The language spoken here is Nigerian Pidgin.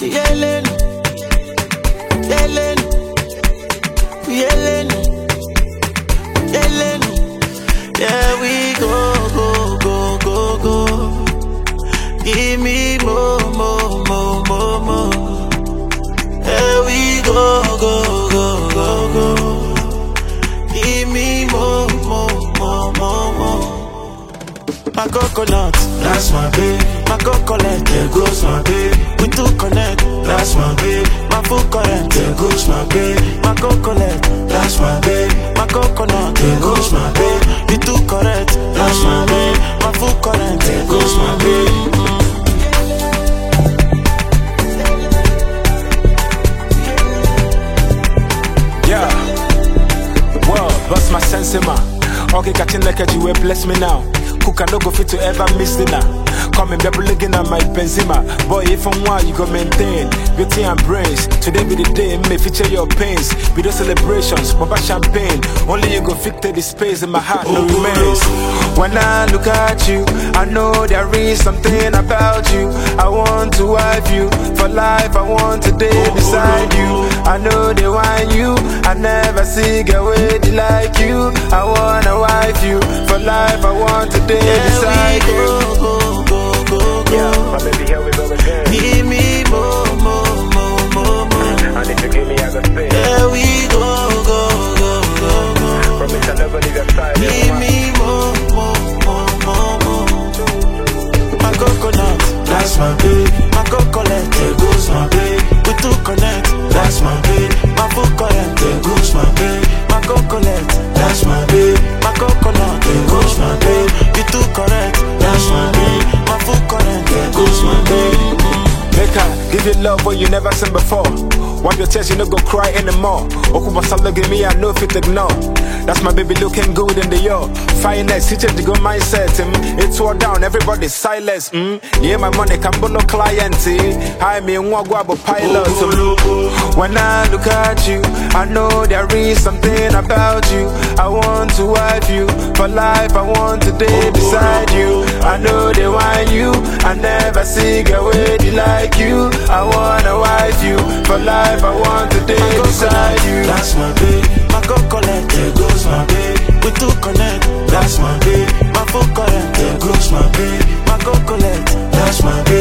Yelling, yelling, yelling, yelling. Yeah, we go, go, go, go, go. Give me more, more, more, more, more. Yeah, we go, go, go, go, go. Give me more, more, more, more, more. My coconut, that's my baby. My coconut, there goes my baby. We too connect, that's my baby. My full current, there goes my baby. My coconut, that's my baby. My coconut, there goes my baby. We too correct, that's my baby. My full current, there goes my baby. Yeah, well, bust my sense in my. Okay, catching like a G, bless me now. Cook and no go fit to ever miss dinner. Come and be looking at my Benzema. Boy, if I'm wild, you go maintain beauty and brains. Today be the day, may feature your pains. Be the celebrations, pop champagne. Only you go fit the space in my heart, no remains. When I look at you, I know there is something about you. I want to wife you for life. I want to day beside you. I know they want you. I never see a way like you. I wanna wife you for life. I want to day beside you. Go, go, go, go. Yeah, my baby, here we go again. Give me more, more, more, more, more. I need to give me as a space. There we go, go, go, go, go. Promise I never leave your side. Give me more, more, more, more, more. My coconut, that's my baby. My coconut, there goes my baby. We too connect, that's my baby. My full current, there goes my baby. My coconut, that's my baby. My coconut, there goes my baby. We too correct, that's my baby. My full current, there goes my baby. Make her give you love what you never seen before. Wipe your tears, you no go cry anymore. Okuba Sala give me, I know fit ignore. That's my baby looking good in the yo. Finest, he changed the good mindset. It's all down, everybody's silence. Yeah, my money can no client. I mean, Wagwabo pilot. When I look at you, I know there is something about you. I want to wife you for life. I want to day beside you. I know they want you. I never see a way like you. I wanna wife you for life. I want to day beside you. That's my baby. My coconut, there goes my baby. We too connect, that's my baby. My full current, there goes my baby. My coconut, that's my baby.